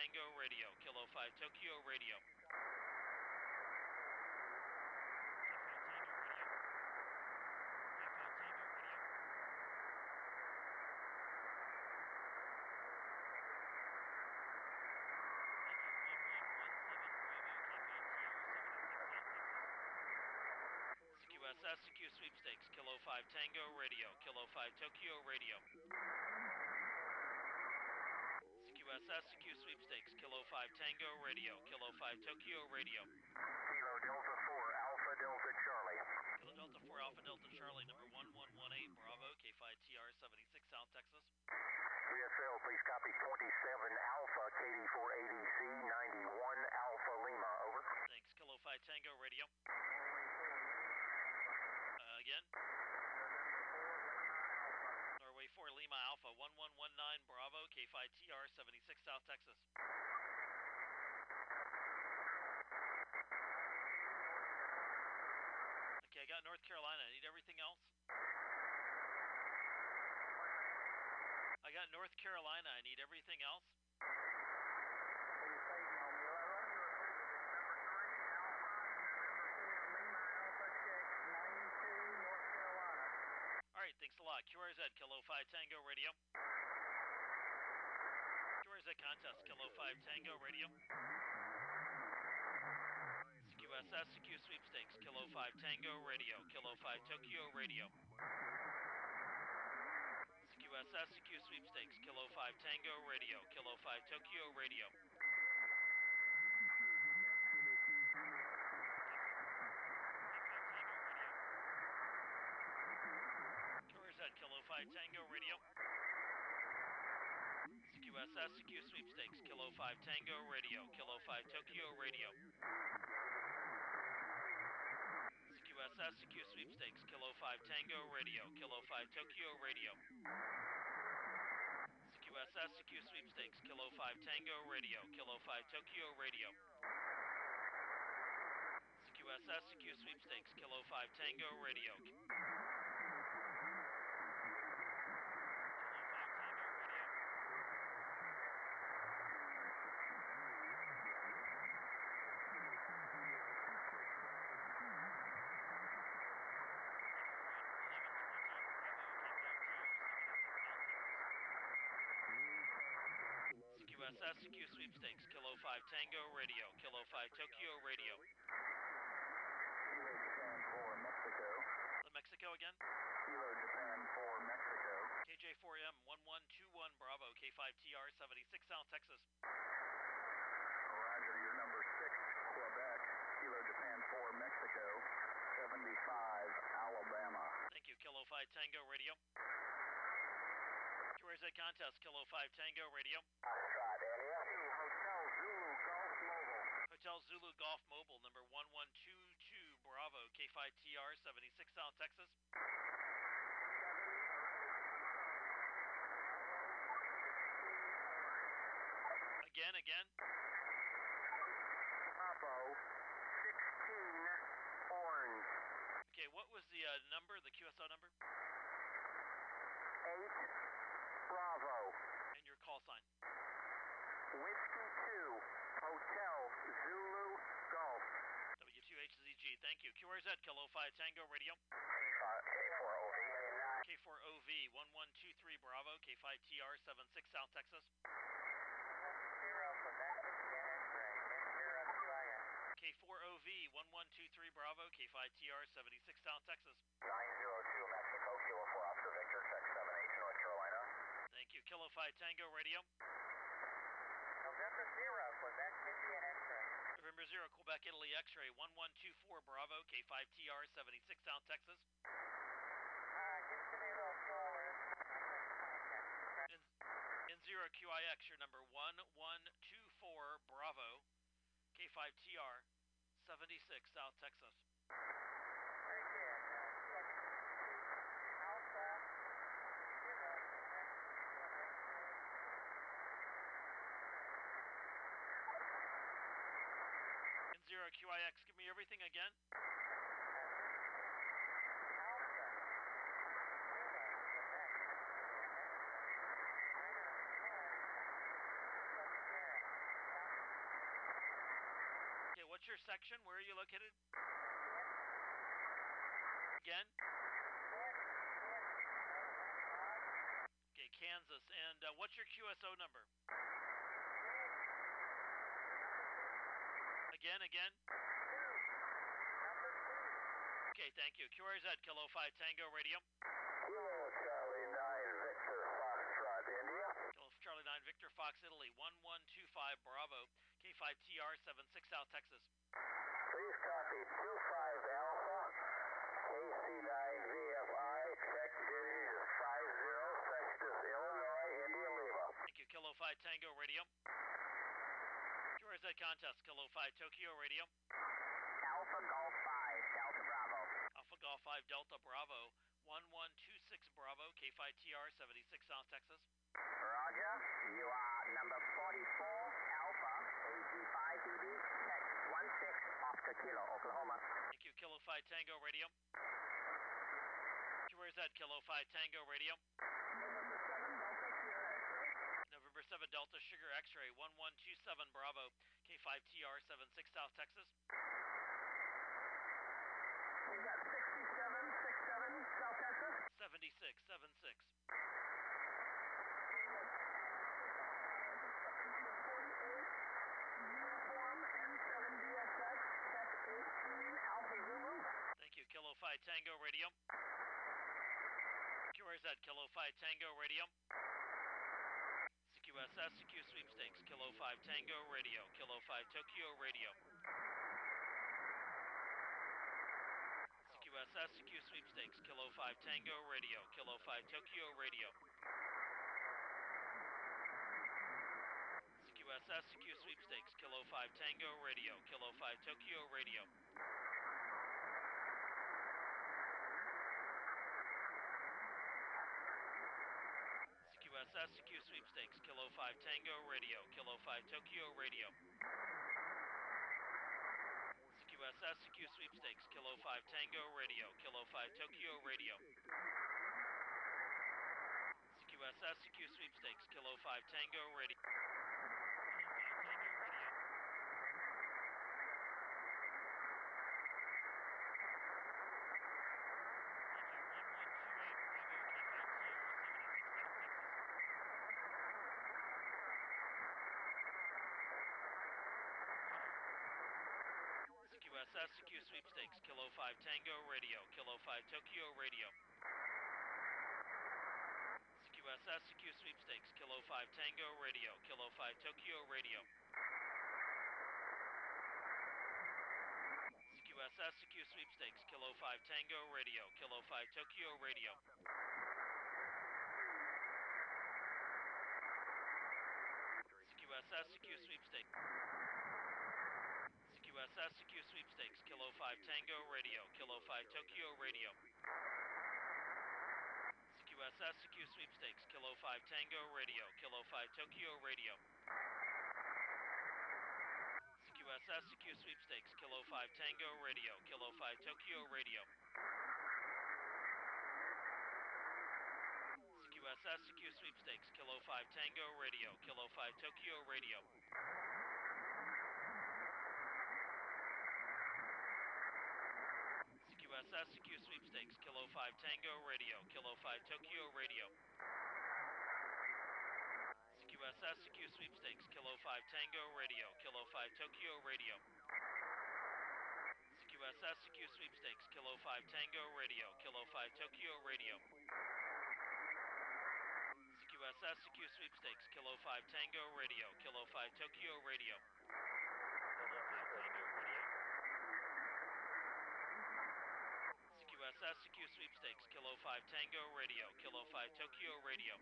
Tango Radio, Kilo 5 Tokyo Radio. CQ Sweepstakes, Kilo 5 Tango Radio, Kilo 5 Tokyo Radio. CQ Sweepstakes, Kilo 5 Tango Radio, Kilo 5 Tokyo Radio. Kilo Delta 4 Alpha Delta Charlie. Kilo Delta 4 Alpha Delta Charlie, number 1118 Bravo, K5TR 76 South Texas. 3SL, please copy 27 Alpha KD4ADC 91 Alpha Lima, over. Thanks, Kilo 5 Tango Radio. Again. Norway 4 Lima Alpha 1119 Bravo, K5TR 76 South Texas. Okay, I got North Carolina. I need everything else. I got North Carolina. I need everything else. Alright, thanks a lot. QRZ, Kilo 5 Tango Radio. QRZ Contest, Kilo 5 Tango Radio. CQSS, CQ Sweepstakes, Kilo 5 Tango Radio, Kilo 5 Tokyo Radio. CQSS, CQ Sweepstakes, Kilo 5 Tango Radio, Kilo 5 Tokyo Radio. QRZ, Kilo 5 Tango Radio. CQSS, CQ Sweepstakes, Kilo 5 Tango Radio, Kilo 5 Tokyo Radio. CQSS, CQ Sweepstakes, Kilo 5 Tango Radio, Kilo 5 Tokyo Radio. CQSS, CQ Sweepstakes, Kilo 5 Tango Radio, Kilo 5 Tokyo Radio. CQSS, CQ Sweepstakes, Kilo 5 Tango Radio. CQSS, CQ Sweepstakes, Kilo 5 Tango Radio, Kilo 5 Tokyo Radio. Japan 4 Mexico. Mexico again? Kilo Japan 4 Mexico. KJ4M 1121 Bravo, K5TR 76 South Texas. Roger, you're number 6 Quebec. Kilo Japan 4 Mexico. 75 Alabama. Thank you, Kilo 5 Tango Radio. QRZ Contest, Kilo 5 Tango Radio. Hotel Zulu Golf Mobile, number 1122 Bravo, K5TR 76 South Texas. Again. Bravo 16 Orange. Okay, what was the number, the QSO number? 8 Bravo. And your call sign? Whiskey 2 Hotel Zulu Golf. W2HZG, thank you. QRZ, Kilo 5 Tango Radio. K4OV. K4OV 1123 Bravo, K5TR 76 South Texas. K4OV 1123 Bravo, K5TR 76 South Texas. 902 Mexico, Kilo 4 Oscar Victor, check 78 North Carolina. Thank you. Kilo 5 Tango Radio. November 0, Quebec Indian X-ray. November 0, Quebec Italy X-ray 1124 Bravo, K5TR 76 South Texas. Give it to me a little slower. N0 QIX, your number 1124 Bravo, K5TR 76 South Texas. Very good. Alpha 0. N0 QIX, give me everything again. Okay, what's your section? Where are you located? Again? Okay, Kansas. And what's your QSO number? Again? Okay, thank you. QRZ, Kilo 5 Tango Radio. Kilo Charlie 9 Victor Foxtrot India. Kilo Charlie 9 Victor Fox Italy, 1125 Bravo, K5TR 76 South Texas. Please copy 25 Alpha, KC9VFI, check digit 50, Sextus, Illinois, India Lima. Thank you, Kilo 5 Tango Radio. QRZ contest, Kilo 5 Tokyo Radio. Alpha Golf 5, Delta Bravo. Alpha Golf 5 Delta Bravo, 1126 Bravo, K5TR 76 South Texas. Roger, you are number 44 Alpha, AG5DB, check 16 off the Kilo, Oklahoma. Thank you, Kilo 5 Tango Radio. QRZ, Kilo 5 Tango Radio. November 7 Delta Sugar X-Ray, 1127 Bravo, K5TR 76 South Texas. We got 6767 South Texas. 7676. Uniform N7DXX, check 18 Alpha Zulu. Thank you, Kilo 5 Tango Radio. QRZ, Kilo 5 Tango Radio. CQSS, CQ Sweepstakes, Kilo 5 Tango Radio, Kilo 5 Tokyo Radio. CQSS, CQ Sweepstakes, Kilo 5 Tango Radio, Kilo 5 Tokyo Radio. CQSS, CQ Sweepstakes, Kilo 5 Tango Radio, Kilo 5 Tokyo Radio. CQSS, CQ Sweepstakes, Kilo 5 Tango Radio, Kilo 5 Tokyo Radio. CQSS, CQ Sweepstakes, Kilo 5 Tango Radio, Kilo 5 Tokyo Radio. CQSS, CQ Sweepstakes, Kilo 5 Tango Radio. CQSS, CQ Sweepstakes, Kilo 5 Tango Radio, Kilo 5 Tokyo Radio. CQSS, CQ Sweepstakes, Kilo 5 Tango Radio, Kilo 5 Tokyo Radio. CQSS, CQ Sweepstakes, Kilo 5 Tango Radio, Kilo 5 Tokyo Radio. CQSS, CQ Sweepstakes. CQSS, CQ Sweepstakes, Kilo 5 Tango Radio, Kilo 5 Tokyo Radio. CQSS, CQ Sweepstakes, Kilo 5 Tango Radio, Kilo 5 Tokyo Radio. CQSS, CQ Sweepstakes, Kilo 5 Tango Radio, Kilo 5 Tokyo Radio. CQSS, CQ Sweepstakes, Kilo 5 Tango Radio, Kilo 5 Tokyo Radio. CQSS, CQ Sweepstakes, Kilo 5 Tango Radio, Kilo 5 Tokyo Radio. CQSS, CQ Sweepstakes, Kilo 5 Tango Radio, Kilo 5 Tokyo Radio. CQSS, CQ Sweepstakes, Kilo 5 Tango Radio, Kilo 5 Tokyo Radio. CQSS, CQ Sweepstakes, Kilo 5 Tango Radio, Kilo 5 Tokyo Radio. Kilo 5 Tango Radio. CQSS, CQ Sweepstakes, Kilo 5 Tango Radio, Kilo 5 Tokyo Radio.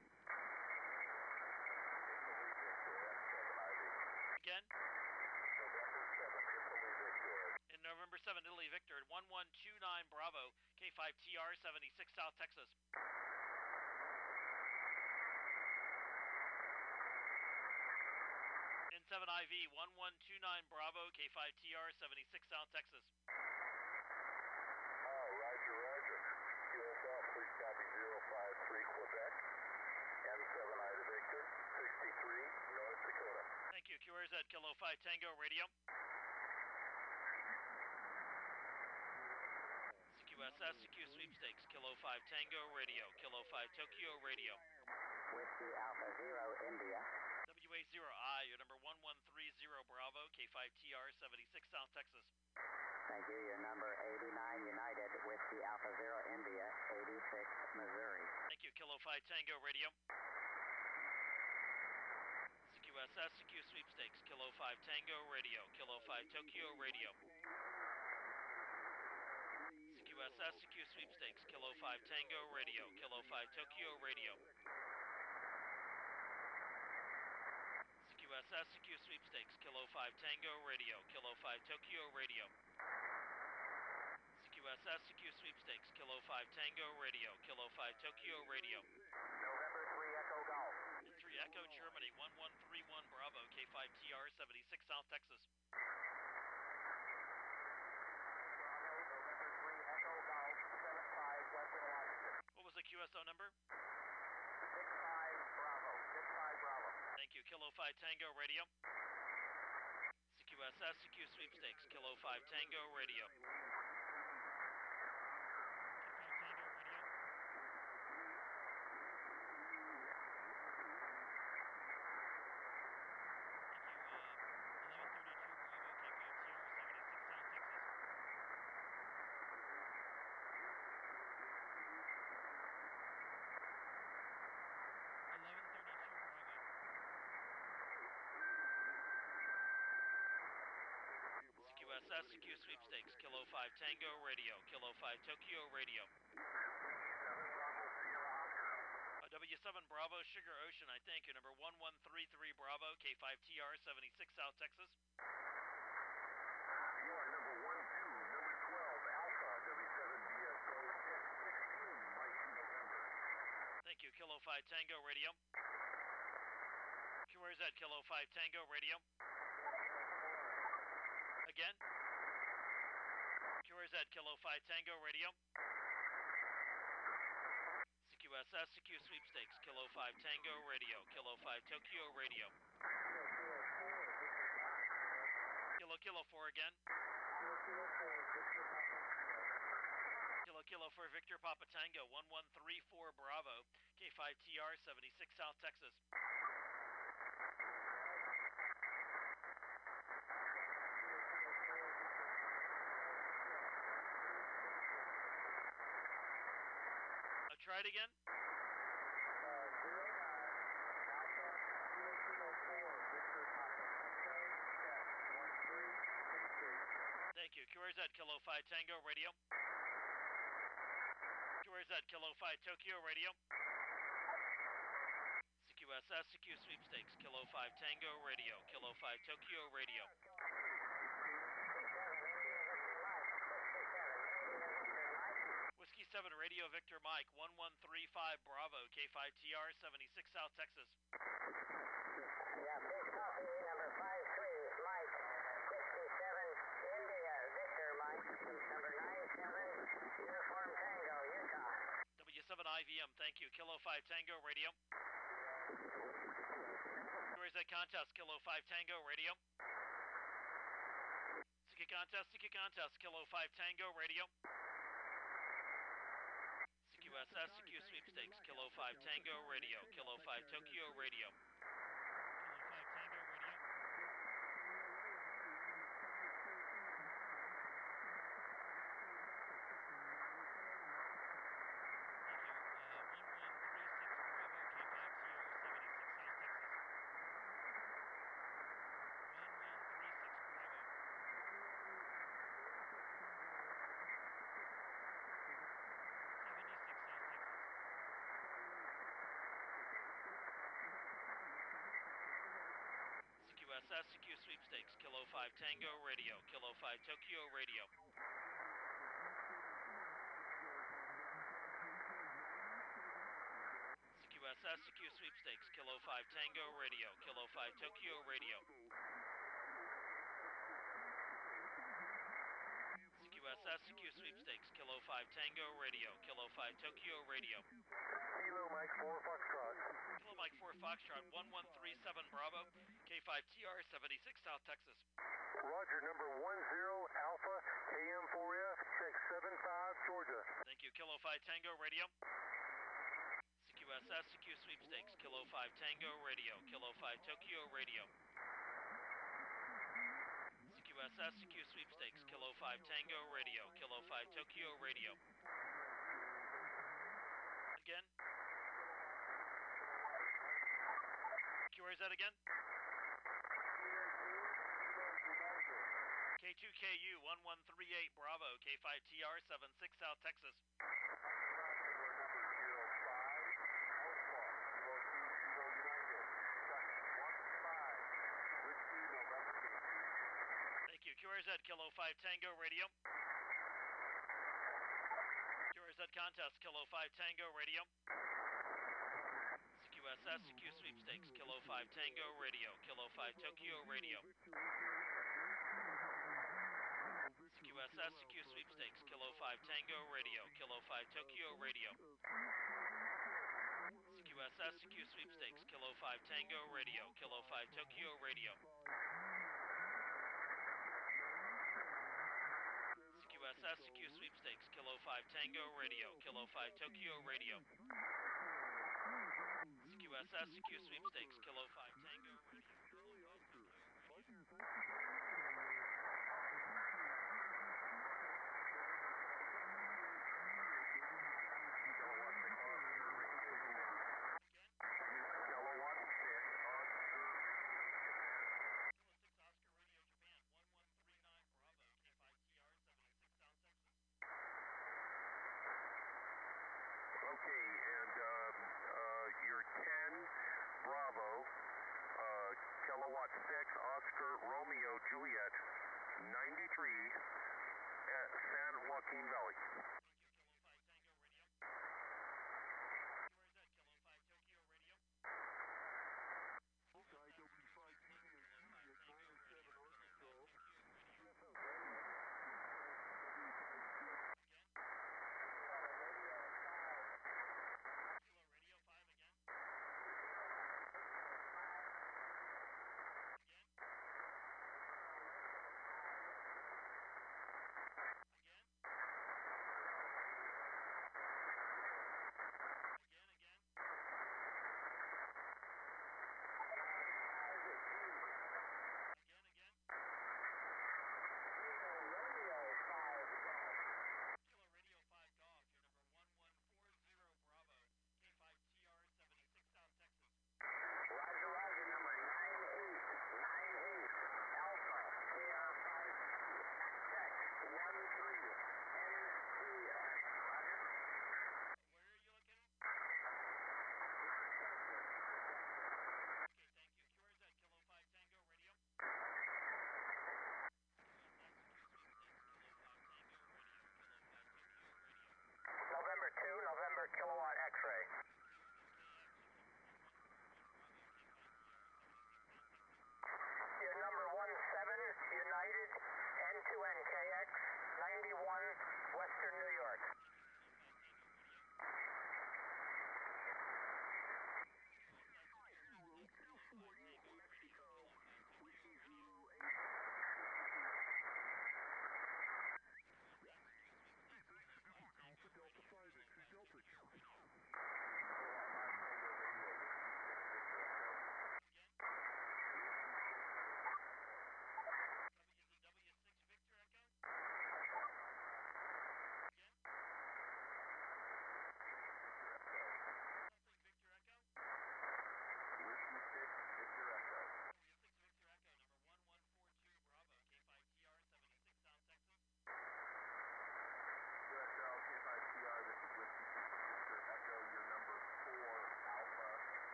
Again? In November 7, Italy Victor at 1129 Bravo, K5TR 76 South Texas. N7IV 1129 Bravo, K5TR 76 South Texas. Roger. QSL, please copy 053 Quebec. N7I to Victor, 63 North Dakota. Thank you, QRZ, Kilo 5 Tango Radio. QRZ, Kilo 5 Tango Radio. CQSS, CQ Sweepstakes, Kilo 5 Tango Radio, Kilo 5 Tokyo Radio. CQSS, CQ Sweepstakes, Kilo 5 Tango Radio, Kilo 5 Tokyo Radio. Thank you, QRZ, Kilo 5 Tango Radio. CQSS, CQ Sweepstakes, Kilo 5 Tango Radio, Kilo 5 Tokyo Radio. Whiskey Alpha Zero India. WA0I, your number 1130 Bravo, K5TR 76 South Texas. Thank you. Your number 89 United, Whiskey Alpha Zero India, 86 Missouri. Thank you, Kilo 5 Tango Radio. CQSS, CQ Sweepstakes, Kilo 5 Tango Radio, Kilo 5 Tokyo Radio. CQSS, CQ Sweepstakes, Kilo 5 Tango Radio, Kilo 5 Tokyo Radio. CQSS, CQ Sweepstakes, Kilo 5 Tango Radio, Kilo 5 Tokyo Radio. CQSS, CQ Sweepstakes, Kilo 5 Tango Radio, Kilo 5 Tokyo Radio. November 3 Echo Golf. 3 Echo Germany, 1131 Bravo, K5TR 76 South Texas. November 3 Echo Golf, 75 Western Washington. What was the QSO number? 65 Bravo, 65 Bravo. Thank you, Kilo 5 Tango Radio. CQSS, CQ Sweepstakes, Kilo 5 Tango Radio. CQSS, CQ Sweepstakes, Kilo 5 Tango Radio, Kilo 5 Tokyo Radio. W7 Bravo, Sugar Ocean, I thank you, number 1133 Bravo, K5TR 76 South Texas. You are number 12, number 12 Alpha, W7BSO 616, Mike November. Thank you, Kilo 5 Tango Radio. QRZ, Kilo 5 Tango Radio. Again. QRZ, Kilo 5 Tango Radio. CQSS, CQ Sweepstakes, Kilo 5 Tango Radio, Kilo 5 Tokyo Radio. Kilo 4 again. Kilo 4 Victor Papa Tango, 1134 Bravo, K5TR 76 South Texas. Try it again. Thank you. QRZ, Kilo 5 Tango Radio. QRZ, Kilo 5 Tokyo Radio. CQSS, CQ Sweepstakes, Kilo 5 Tango Radio, Kilo 5 Tokyo Radio. Whiskey 7 Radio Victor Mike, 1135 Bravo, K5TR 76 South Texas. Yeah, big copy, number 53, Mike, Whiskey 7 India, Victor Mike, number 97, Uniform Tango, Utah. W7 IVM, thank you. Kilo 5 Tango Radio. Where's that contest? Kilo 5 Tango Radio. CQ contest, Kilo 5 Tango Radio. CQSS, CQ Sweepstakes, Kilo 5 Tango Radio, Kilo 5 Tokyo Radio. CQSS, CQ Sweepstakes, Kilo 5 Tango Radio, Kilo 5 Tokyo Radio. CQSS, CQ Sweepstakes, Kilo 5 Tango Radio, Kilo 5 Tokyo Radio. CQSS, CQ Sweepstakes, Kilo 5 Tango Radio, Kilo 5 Tokyo Radio. Kilo Mike 4 Foxtrot. Kilo Mike 4 Foxtrot, 1137 Bravo, K5TR 76 South Texas. Roger, number 10 Alpha KM4F, check 75 Georgia. Thank you. Kilo 5 Tango Radio. CQSS, CQ Sweepstakes. Kilo 5 Tango Radio. Kilo 5 Tokyo Radio. CQSS, CQ Sweepstakes. Kilo 5 Tango Radio. Kilo 5 Tokyo Radio. Again. QRZ again. K2KU 1138 Bravo, K5TR 76 South Texas. Thank you. QRZ Kilo 5 Tango Radio. QRZ Contest Kilo 5 Tango Radio. CQSS CQ Sweepstakes Kilo 5 Tango Radio. Kilo 5 Tokyo Radio. CQSS CQ Sweepstakes Kilo 5 Tango Radio. Kilo 5 Tokyo Radio. CQSS CQ Sweepstakes Kilo 5 Tango Radio. Kilo 5 Tokyo Radio. CQSS CQ Sweepstakes Kilo 5 Tango Radio. Kilo 5 Tokyo Radio. CQSS CQ Sweepstakes Kilo 5 Tango Radio. Kilowatt 6 Oscar Romeo Juliet 93 at San Joaquin Valley.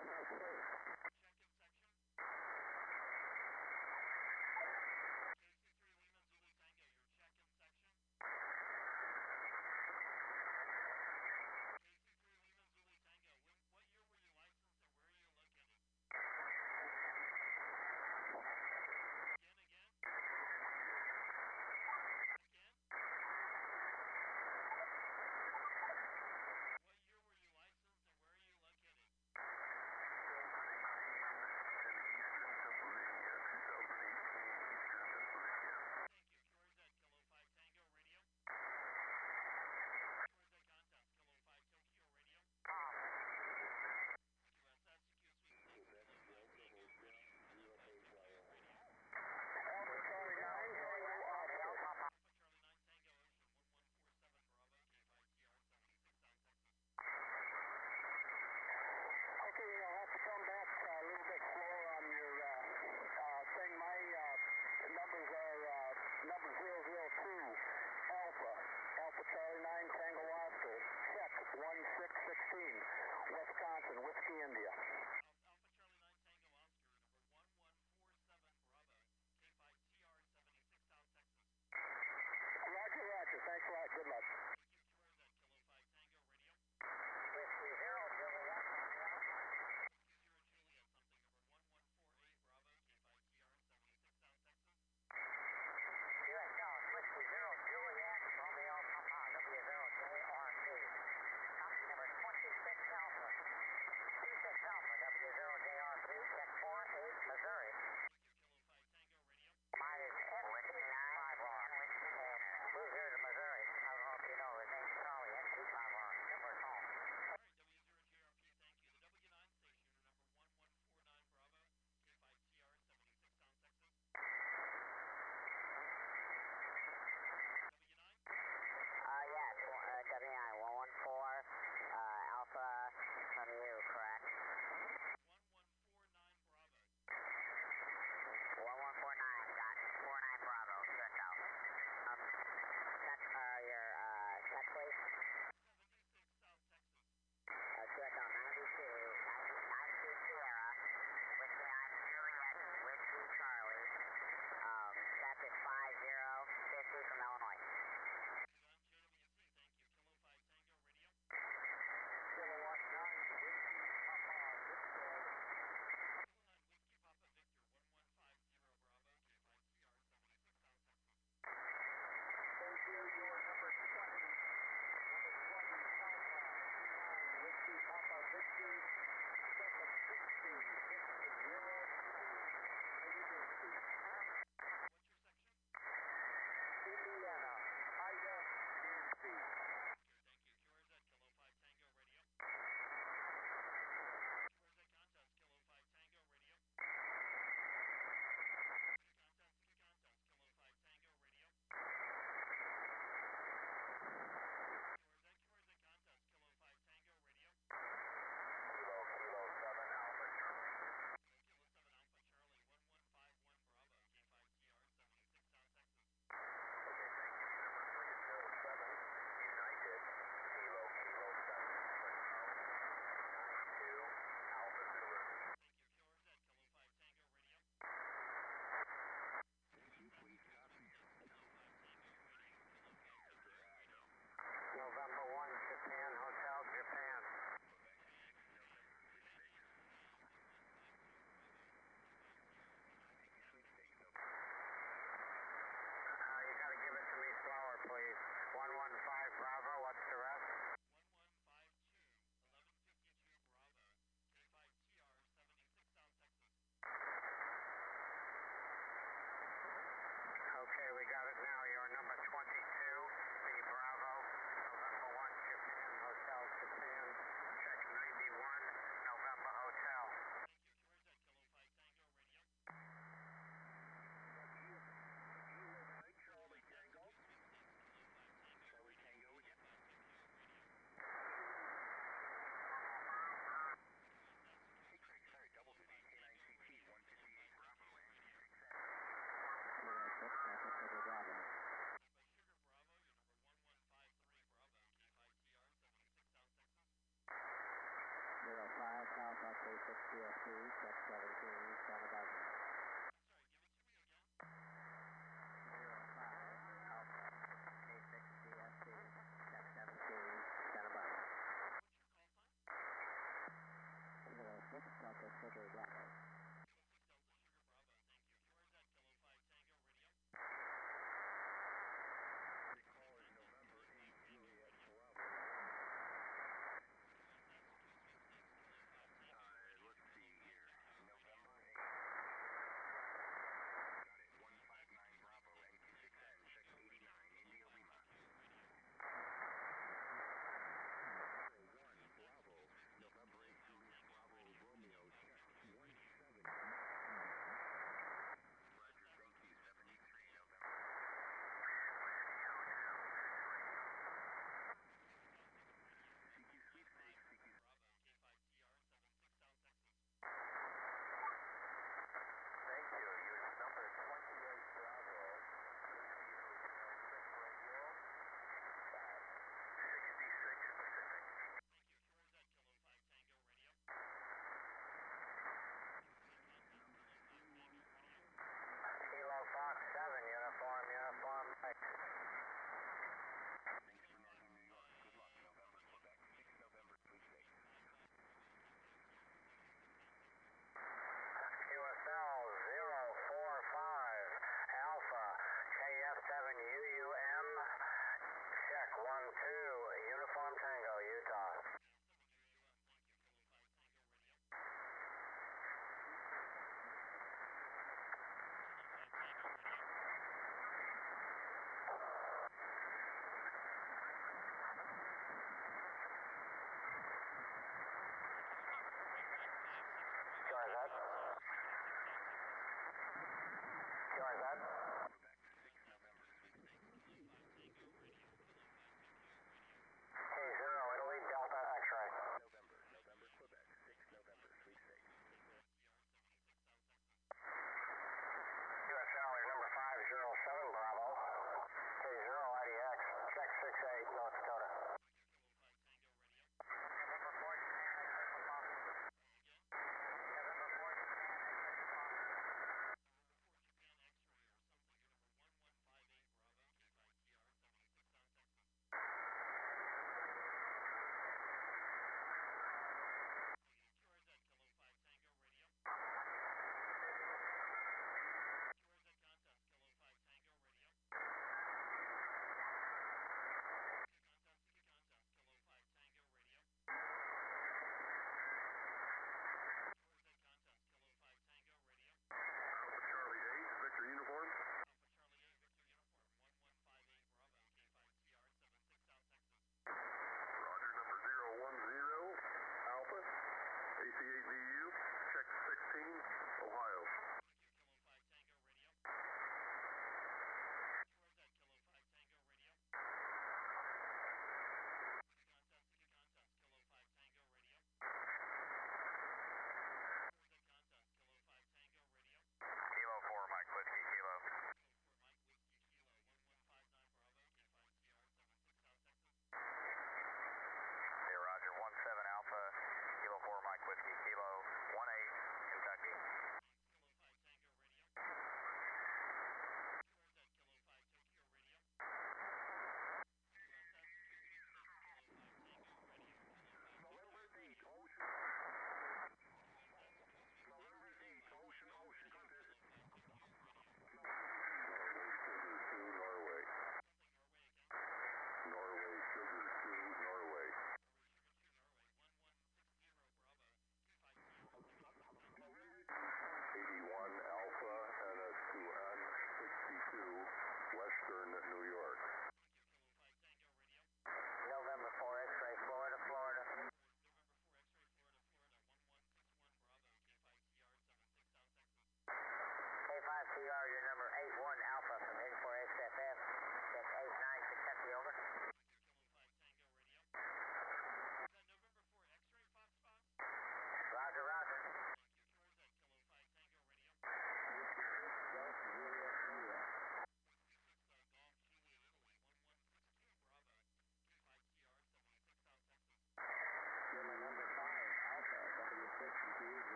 Check in section. KC3 Lima Zulu Tango, your check in section. KC3 Lima Zulu Tango, what year were you licensed and where are you located? Again? Again? What year were you licensed and where are you located? Thank you. QRZ, Kilo 5 Tango Radio. QRZ Contest, Kilo 5 Tokyo Radio. QSS, CQ Sweep Stakes, Kilo 5 Tango Radio. Kilo 5 Tokyo Radio. Alpha Charlie 9 Tango Ocean, 1147 Bravo, K5TR 76 South Texas. Okay, you'll have to come back a little bit slower on your thing. My numbers are number 002 Alpha Charlie 9 Tango Oscar, check 1616, Wisconsin, Whiskey India. Alpha Charlie 9 Tango Oscar, number 1147 Bravo, K5TR 76 South Texas. Roger, roger. Thanks a lot. Good luck. Thank you, QRZ, Kilo 5 Tango Radio. Whiskey 001. Whiskey 001, Alpha 36 DSC, check 17, Santa Barbara. I'm sorry, give it to me again. 05 Alpha K6 DSC, check 17, Santa Barbara. What's your call sign? 06 Delta Sugar Bravo. 06 Delta Sugar Bravo, thank you. QRZ Kilo 5 Tango Radio.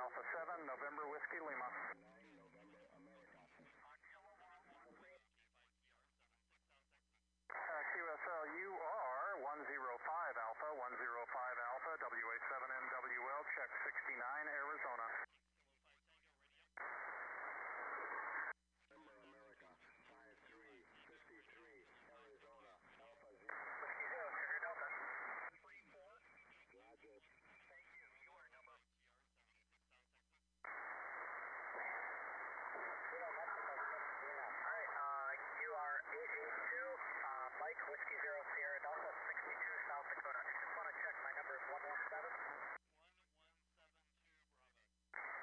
Alpha 7, November Whiskey Lima. QSL, you are 105 Alpha, 105 Alpha, WA7NWL, check 69, Arizona. You are 882, Mike, Whiskey Zero Sierra Delta, 62 South Dakota. Just want to check, my number is 117. 1172 Bravo.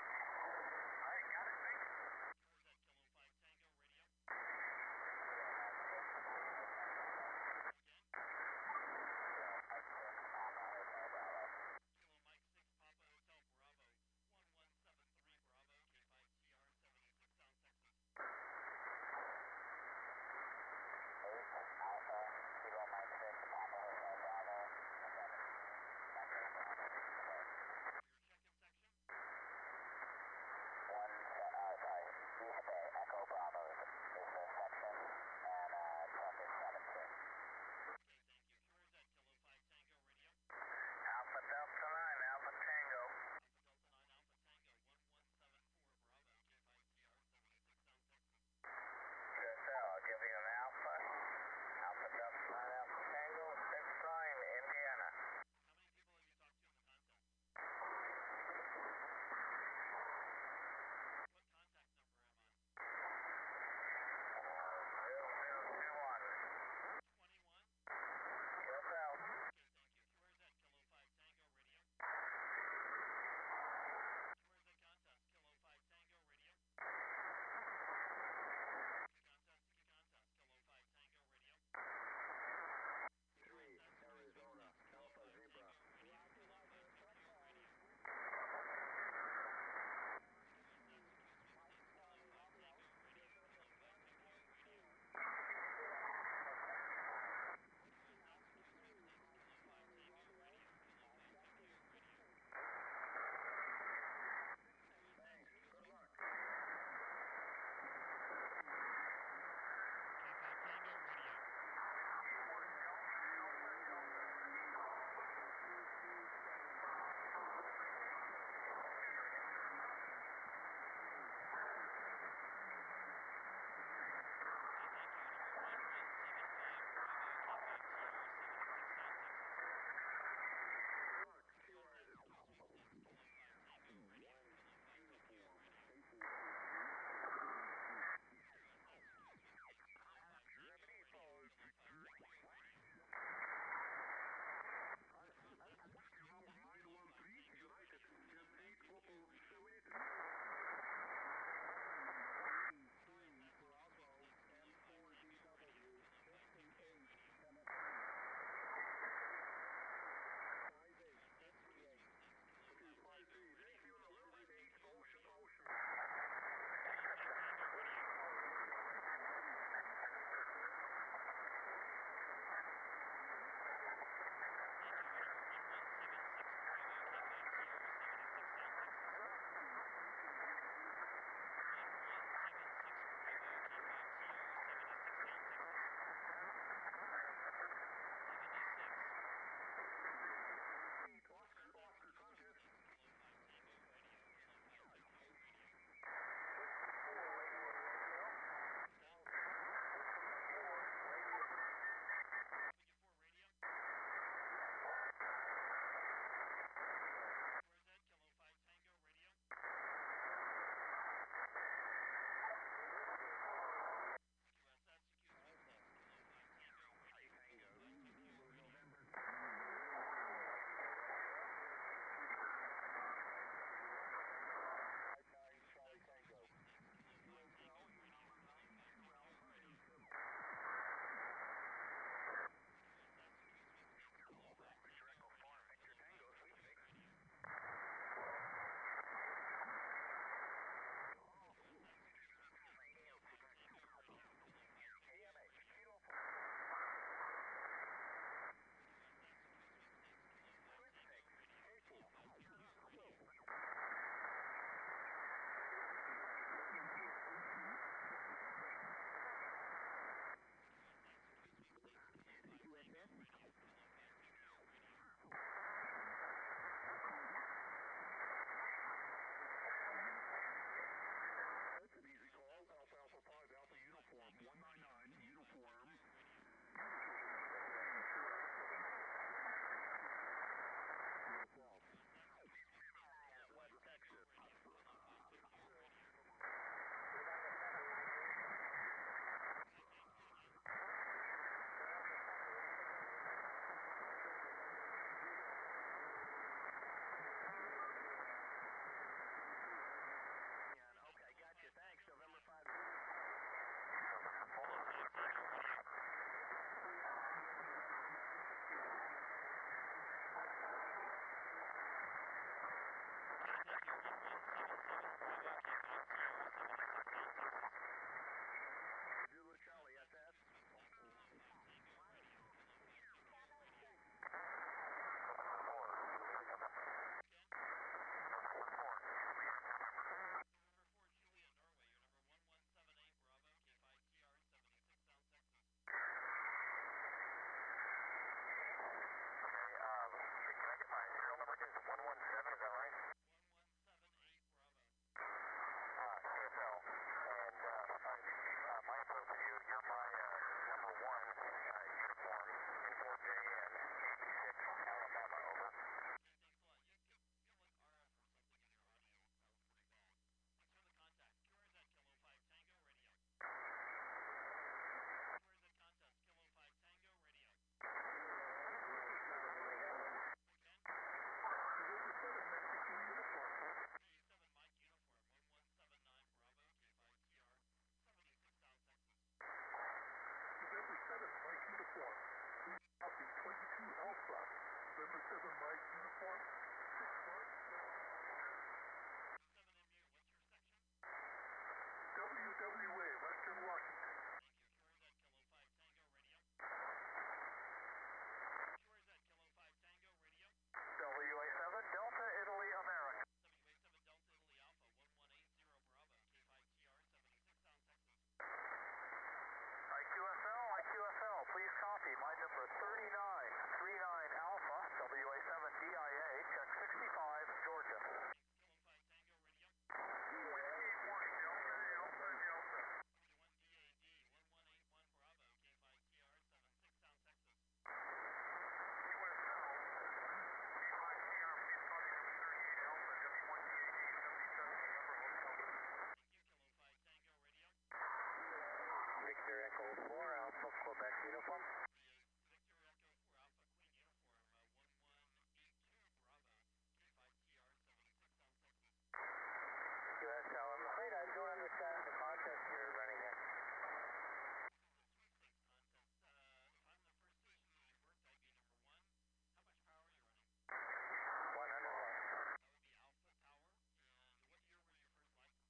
uniform. Victor Echo 4 Alpha Queen Uniform, 1182 Bravo, K5TR 76 South Texas. QSL, I'm afraid I don't understand the contest you're running here. Sweepstakes contest. If I'm the first station that you worked, I'd be number 1. How much power are you running? 100 watts. That would be Alpha power. And what year were you first licensed?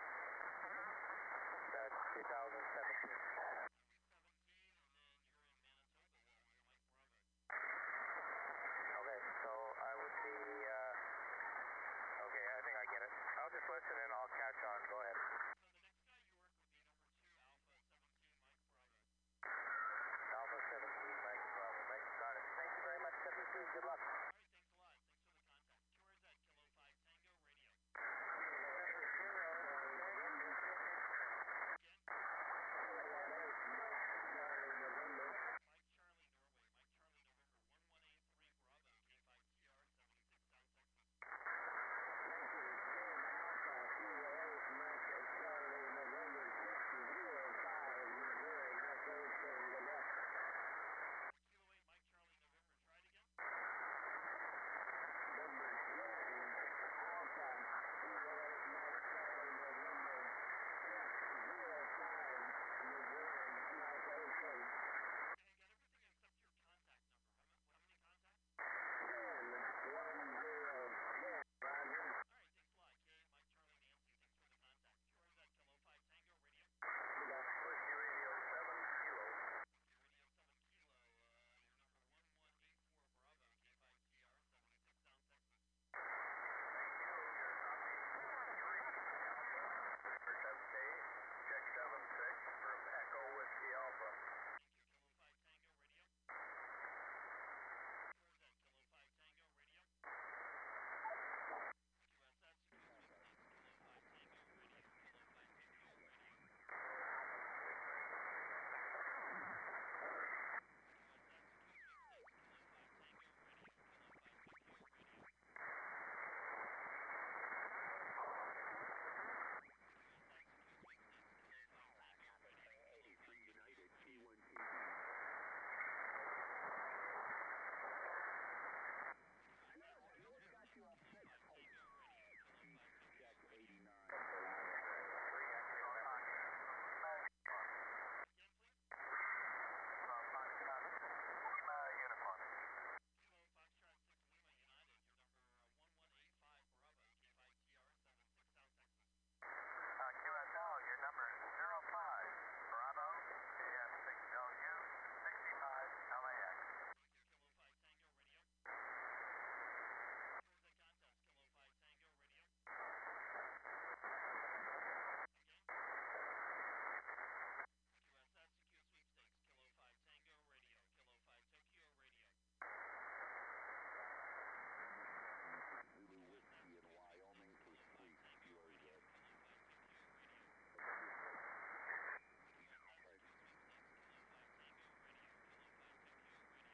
That's 2017. 2017, and then you're in Manitoba, Mike Bravo. Okay, so I would be, okay, I think I get it. I'll just listen and I'll catch on. Go ahead. So the next guy you work would be number 2 Alpha 17 Mike Bravo. Alpha 17, Mike Bravo. Right, got it. Thank you very much, 72. Good luck. All right, thanks a lot. Thanks for the contact. QRZ Kilo 5 Tango Radio. Mike Charlie Norway, Mike Charlie November 1183 Bravo, K5TR 76 South Texas. Kilo 8 Mike Charlie November, try it again. Okay, I got everything except your contact number. How many contacts? Alright, thanks a lot. K, Mike Charlie Nancy, thanks for the contact. QRZ Kilo 5 Tango Radio. Whiskey Radio 7 Kilo. Radio 7 Kilo, your number 1184 Bravo, K5TR 76 South Texas. Check 76 from Echo Whiskey Alpha. Thank you, Kilo 5 Tango Radio. QRZ Kilo 5 Tango Radio. QSS, Q Sweepstakes, Kilo 5 Tango Radio, Kilo 5 Tokyo Radio. QSS, Q Sweepstakes, Kilo 5 Tango Radio, Kilo 5 Tokyo Radio. QSS, Q Sweepstakes, Kilo 5 Tango Radio, Kilo 5 United T1 TV. Check 89. Again, please. Kilo Foxtrot 6 Lima United, your number 1185 Bravo, K5TR 76 South Texas. QSL, your number is 05 Bravo, KF6LU 65 LAX. Thank you, Kilo 5 Tango Radio. Here's the contest, Kilo 5 Tango Radio. Again. QSS, Q Sweepstakes, Kilo 5 Tango Radio, Kilo 5 Tokyo Radio. Zulu Whiskey in Wyoming for sweet Tango QRZ. Radio, Kilo 5 Tokyo Radio. QSS, Q Sweepstakes, Kilo 5 Tango Radio, Kilo 5 Tokyo Radio.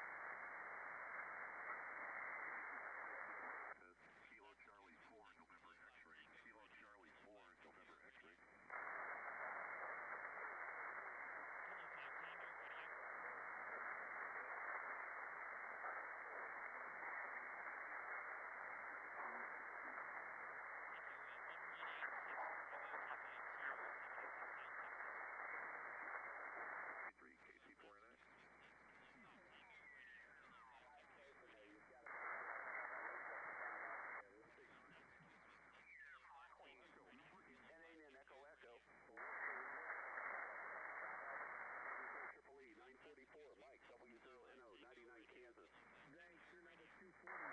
Kilo Charlie 4 November X-ray. Kilo Charlie 4 November X-ray. Kilo 5 Tango Radio. Thank you, 1186 Bravo, K5TR 76 South Texas. K3 KC4NX. Sweepstakes, Kilo 5 Tango Radio, Kilo 5 Tokyo Radio. QSS, Q Sweepstakes, Kilo 5 Tango Radio, Kilo 5 NA and Echo Echo. Triple E 944 Mike W0NO 99 Kansas. Thanks, your number 243.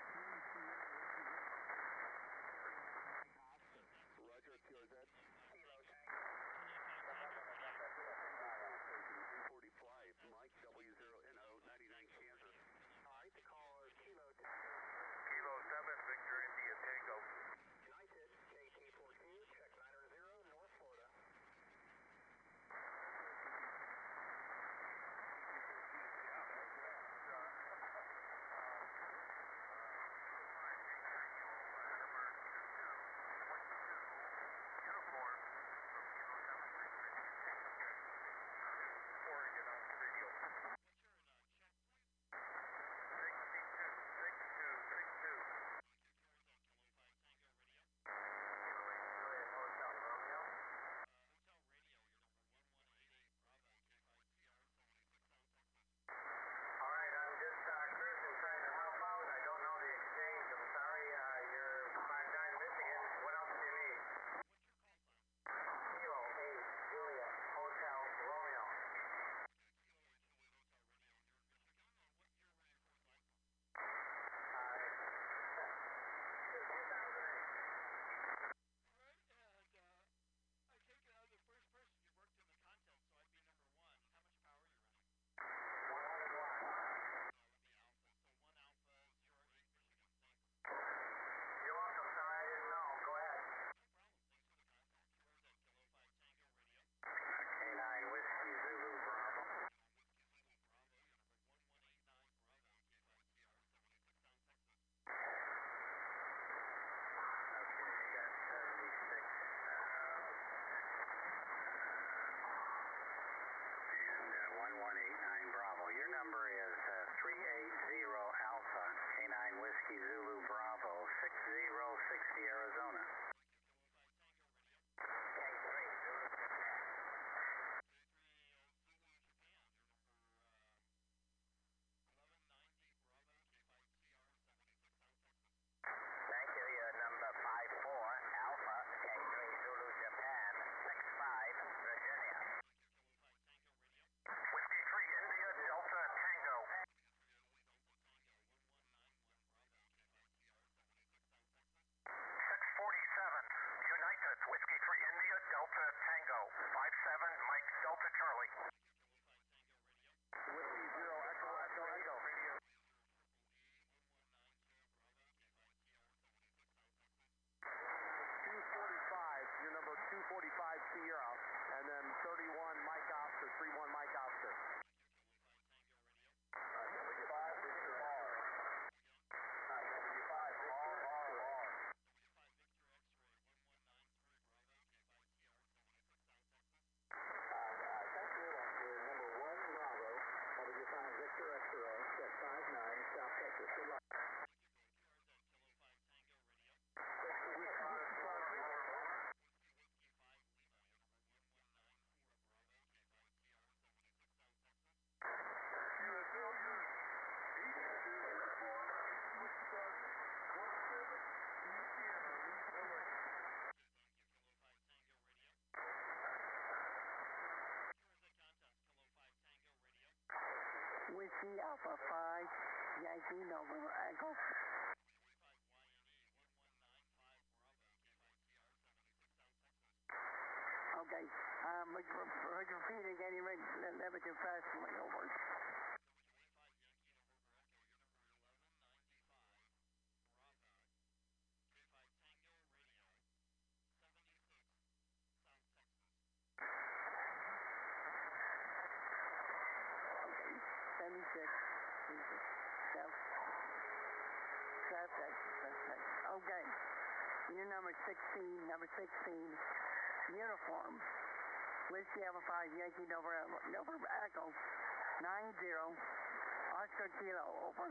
Roger, QRZ. Kilo 5 Tango Radio. 945 Mike W0NO 99 Kansas. Alright, the caller is Kilo Tango. Kilo 7 Victor India Tango. United KT14, check 900 North Florida. Oregon on the radio. Sierra, and then 31 Mike Oscar, 31 Mike Oscar. 5 Victor R. 5 Victor R. Thank you. Number 1 Bravo, W5 Victor X-ray, check 59, South Texas. Good luck. Whiskey Alpha 5, Yankee November Echo. Okay, would you repeat again? You read a little bit too fast for me, over. Okay, 76, South Texas. Okay, unit number 16, uniform. Whiskey Alpha 5, Yankee November Echo, 90, Oscar Kilo, over.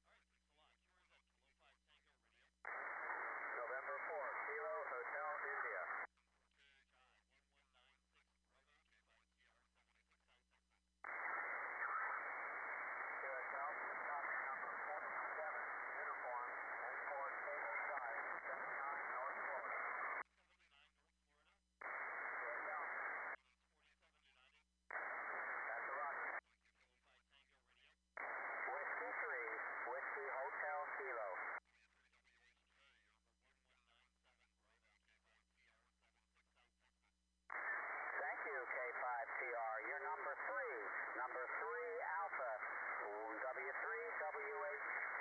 November 4, Kilo Hotel India. QSL, copy number 47, uniform, N4 Kilo Drive, 79 North Florida. QSL. That's a rocket. Whiskey 3, Whiskey Hotel Kilo. Thank you, K5TR. You're number 3 Alpha, W3WHK,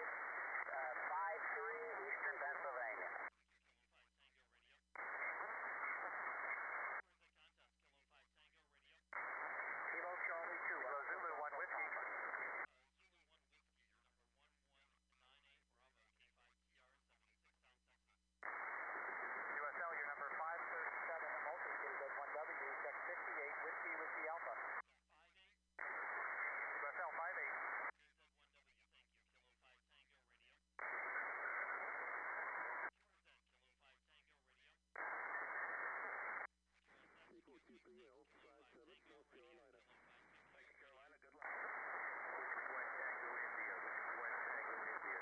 53 Eastern Pennsylvania. Kilo Charlie 2, Kilo Zulu 1 Whiskey. QSL, you're number 537 at Multi, KZ1W, check 58, Whiskey Alpha. QSL 58. Thank you, Carolina. Good luck. Whiskey 1 Tango India. Whiskey 1 Tango India.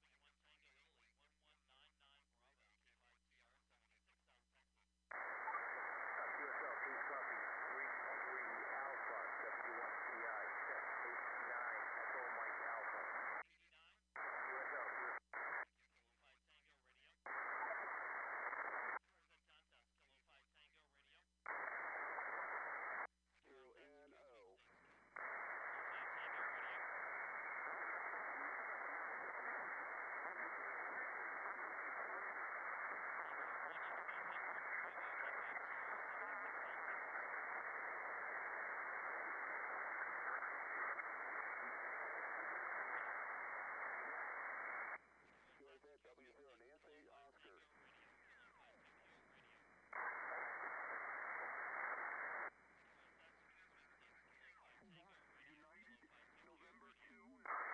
QSL 2 copy. 3 Alpha. W1CI. Check 89. Echo Mike Alpha. QSL 2. W0 Nancy Oscar. United November 2.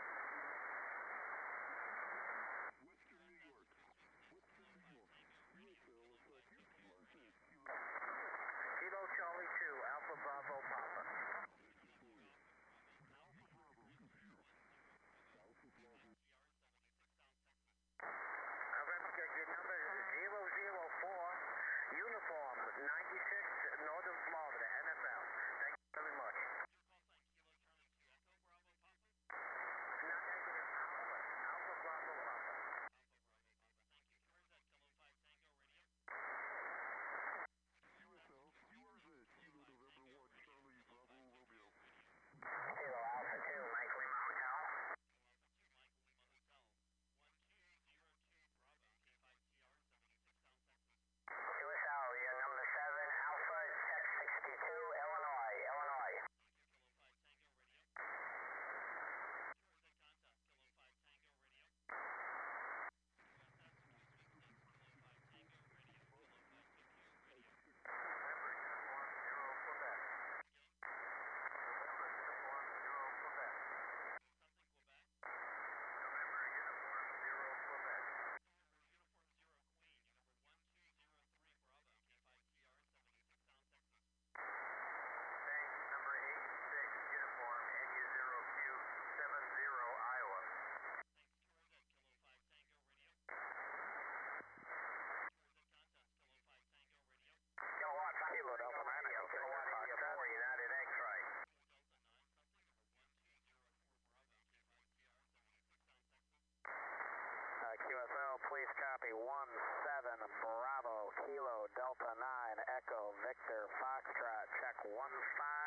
Western New York. Kilo Charlie 2, Alpha Bravo Papa. November, your number is 004, uniform, 96, Northern Florida, NFL. Thank you very much. Not negative, Alpha Bravo Papa. QSL, you are the Kilo November 1 Charlie Bravo Romeo. Kilo Alpha 2, Mike Lima Hotel. QSL, you're number 7, Alpha QSO, please copy 17 Bravo, Kilo, Delta 9, Echo, Victor, Foxtrot, check 15